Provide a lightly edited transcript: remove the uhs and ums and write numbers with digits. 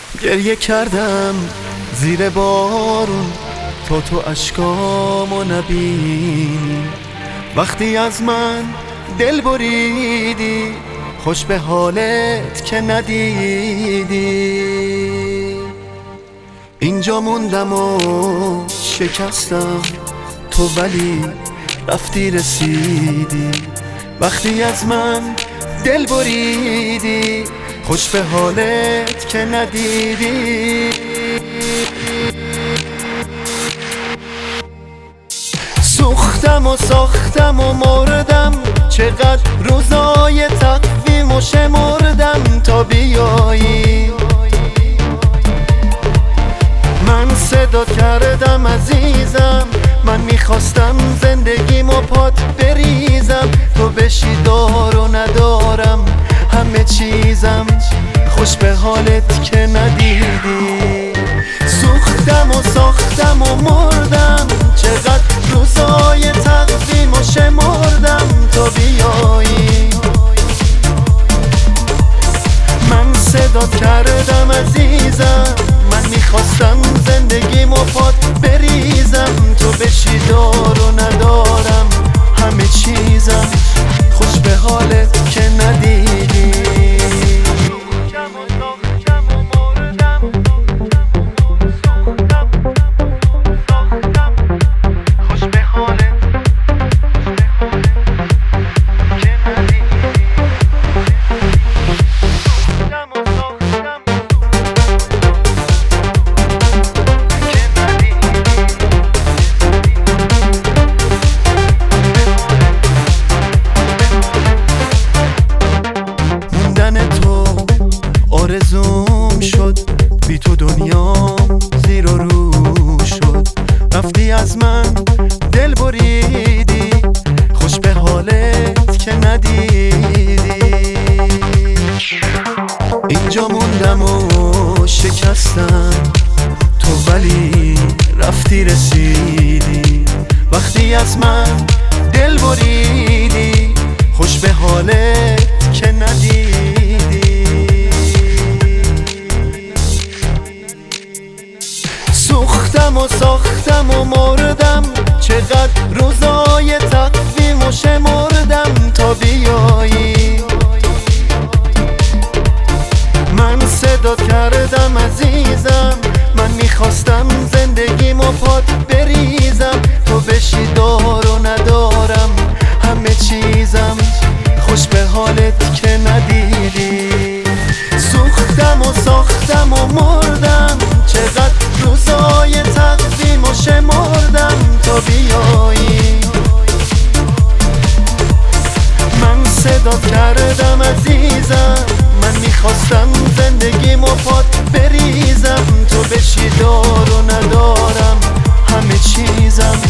گریه کردم زیر بارون تو اشکامو نبینی. وقتی از من دل بریدی خوش به حالت که ندیدی. اینجا موندم و شکستم تو ولی رفتی رسیدی. وقتی از من دل بریدی خوش به حالت که ندیدی. سوختم و ساختم و مردم، چقدر روزای تقویم و شمردم تا بیایی. من صدا کردم عزیزم، من میخواستم زندگیمو پات بریزم. تو بشی دار و ندارم همه چیزم، خوش به حالت که ندیدی. سوختم و ساختم و مردم، چقدر روزای تقویم و شمردم تا بیایی. من صدا کردم عزیزم، من میخواستم زندگیمو پات بریزم. تو بشی دار و ندارم همه چیزم، خوش به حالت که ندیدی. آرزوم شد بی تو دنیام زیر و رو شد. رفتی از من دل بریدی خوش به حالت که ندیدی. اینجا موندم و شکستم تو ولی رفتی رسیدی. وقتی از من دل بریدی خوش به حالت که ندیدی. سوختم و ساختم و مردم، چقدر روزای تقویم و شمردم تا بیایی. من صدا کردم عزیزم، من میخواستم زندگیمو پات بریزم. تو بشی دار و ندارم همه چیزم، خوش به حالت که ندیدی. سوختم و ساختم و مردم، چقدر روزای تقویم و شمردم تا بیایی. من صدا کردم عزیزم، من میخواستم زندگیمو پات بریزم. تو بشی دار و ندارم همه چیزم،